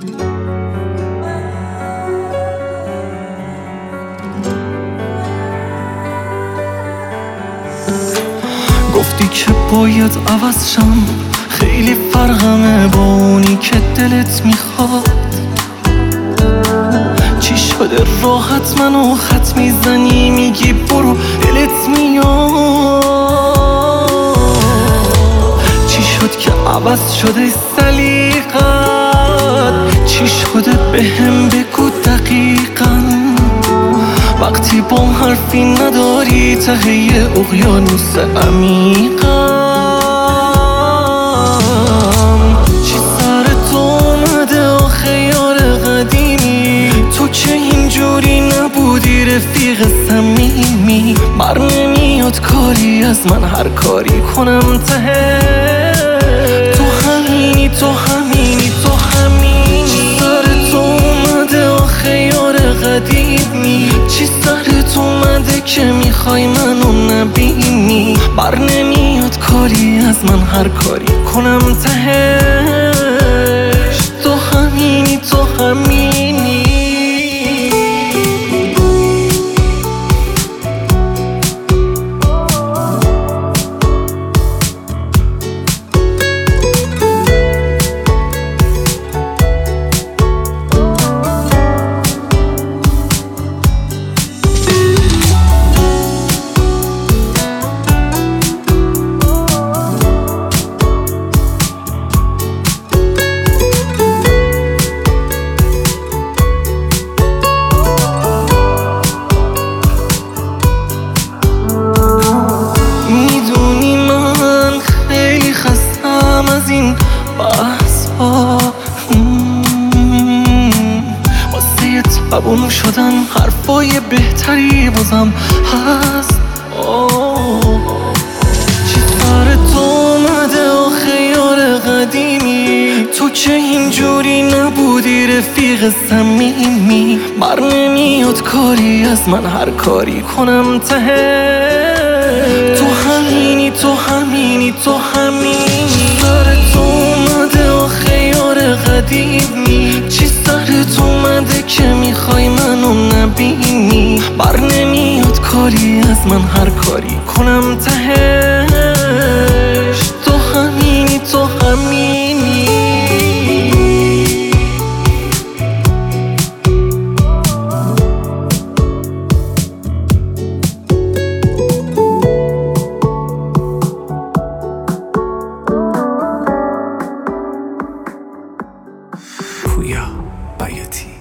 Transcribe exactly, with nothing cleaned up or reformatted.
گفتی که باید عوض شم، خیلی فرقمه با اونی که دلت میخواد. چی شده راحت منو خط میزنی، میگی برو دلت میاد. چی شد که عوض شده سلیقت؟ چی شده بهم بگو دقیقاً. وقتی با حرفی نداری ته اقیانوس عمیقم. چی سر تو اومده آخه یار قدیمی؟ تو که اینجوری نبودی رفیق صمیمی. بر نمیاد کاری از من هر کاری کنم ته تو همینی تو همینی تو همینی. چی سر تو اومده آخه یار قدیمی؟ چی سرت اومده که میخوای منو نبینی؟ بر نمیاد کاری از من هر کاری کنم تهش تو همینی تو همینی. از این بحث ها واسه تبون شدن حرفای بهتری بازم هست. چی سر تو اومده آخه یار قدیمی؟ تو که اینجوری نبودی رفیق صمیمی. بر نمیاد کاری از من هر کاری کنم ته تو همینی تو همینی تو همینی. سرت اومده آخه یار قدیمی؟ چی سرت اومده که میخوای منو نبینی؟ بر نمیاد کاری از من هر کاری کنم تهش تو همینی تو همینی. پویا بیاتی.